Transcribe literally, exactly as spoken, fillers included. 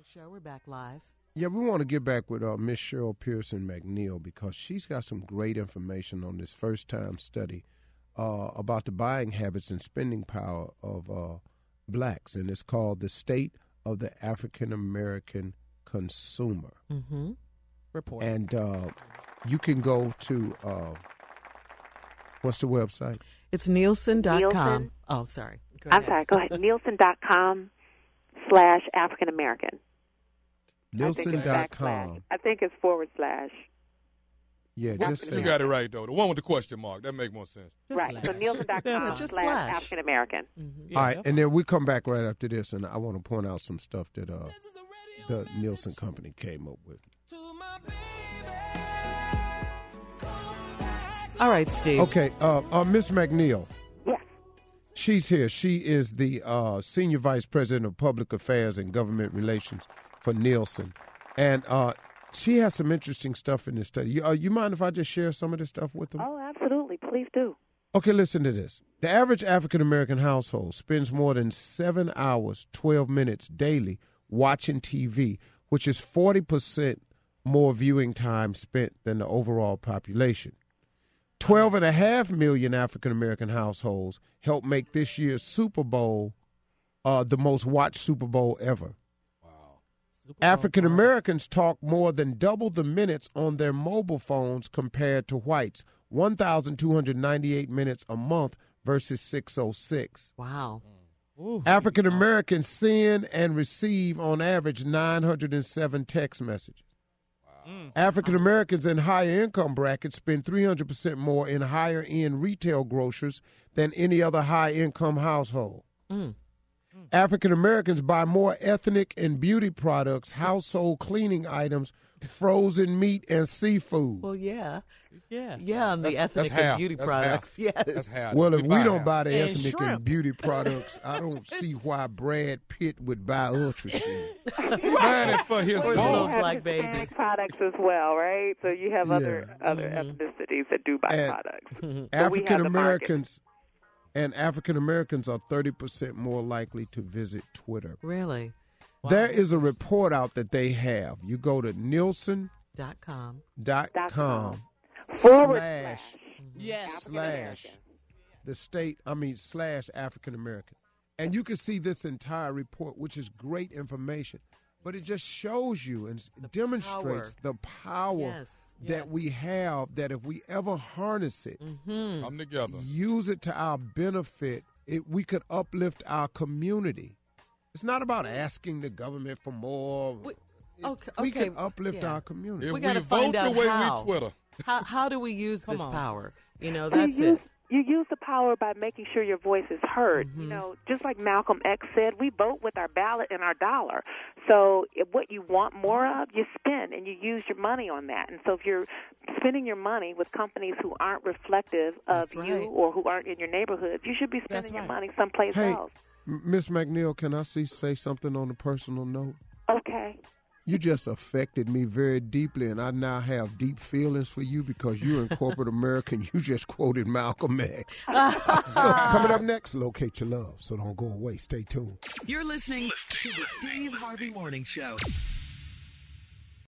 Show. We're back live. Yeah, we want to get back with uh, Miss Cheryl Pearson McNeil because she's got some great information on this first-time study uh, about the buying habits and spending power of uh, blacks, and it's called The State of the African American Consumer. Mm-hmm. Report. And uh, you can go to, uh, what's the website? It's Nielsen dot com. Nielsen. Oh, sorry. Go I'm ahead. sorry, go ahead. Nielsen dot com slash African American. Nielsen dot com. I think it's forward slash. Yeah, Well, just You say got it right, though. The one with the question mark. That make more sense. Just Right. slash. So Nielsen dot Yeah, com just slash slash. African American. Mm-hmm. All right, and then we come back right after this, and I want to point out some stuff that uh, the Nielsen Company came up with. All right, Steve. Okay, uh, uh, Miss McNeil. Yes. She's here. She is the uh, Senior Vice President of Public Affairs and Government Relations for Nielsen. And uh, she has some interesting stuff in this study. You, uh, you mind if I just share some of this stuff with them? Oh, absolutely. Please do. Okay, listen to this. The average African-American household spends more than seven hours, twelve minutes daily watching T V, which is forty percent more viewing time spent than the overall population. Twelve and a half million African-American households helped make this year's Super Bowl uh, the most watched Super Bowl ever. African-Americans talk more than double the minutes on their mobile phones compared to whites, one thousand two hundred ninety-eight minutes a month versus six hundred six. Wow. African-Americans send and receive on average nine hundred seven text messages. Mm. African-Americans in higher income brackets spend three hundred percent more in higher-end retail grocers than any other high-income household. Mm. African-Americans buy more ethnic and beauty products, household cleaning items, frozen meat, and seafood. Well, yeah. Yeah. Yeah, and the That's- ethnic that's and half. beauty That's products. half. Yes. That's how. Well, if we buy don't half. buy the And ethnic shrimp. and beauty products, I don't see why Brad Pitt would buy Ultragen. He buying it for his Or the You little boy. have black baby. Hispanic products as well, right? So you have other Yeah. other Mhm. ethnicities that do buy And products. So we have the African market. Americans and African Americans are thirty percent more likely to visit Twitter. Really? There is a report out that they have. You go to Nielsen Dot com. dot Dot com Forward slash slash Yes. African slash American. the state, I mean, slash African American. And you can see this entire report, which is great information. But it just shows you and s- demonstrates power. the power Yes. that Yes. we have, that if we ever harness it, Mm-hmm. Come together. use it to our benefit, it, we could uplift our community. It's not about asking the government for more. We- It- okay, we okay, can uplift yeah. our community. If We we, gotta vote find the out way how. we Twitter. How how do we use Come this on. power? You know, You that's use, it. you use the power by making sure your voice is heard. Mhm. You know, just like Malcolm X said, we vote with our ballot and our dollar. So if what you want more of, you spend and you use your money on that. And so if you're spending your money with companies who aren't reflective of That's you right. or who aren't in your neighborhood, you should be That's spending your right. money someplace Hey, else. M- Miss McNeil, can I see, say something on a personal note? Okay. You just affected me very deeply, and I now have deep feelings for you because you're in corporate America and you just quoted Malcolm X. So coming up next, locate your love. So don't go away. Stay tuned. You're listening to the Steve Harvey Morning Show.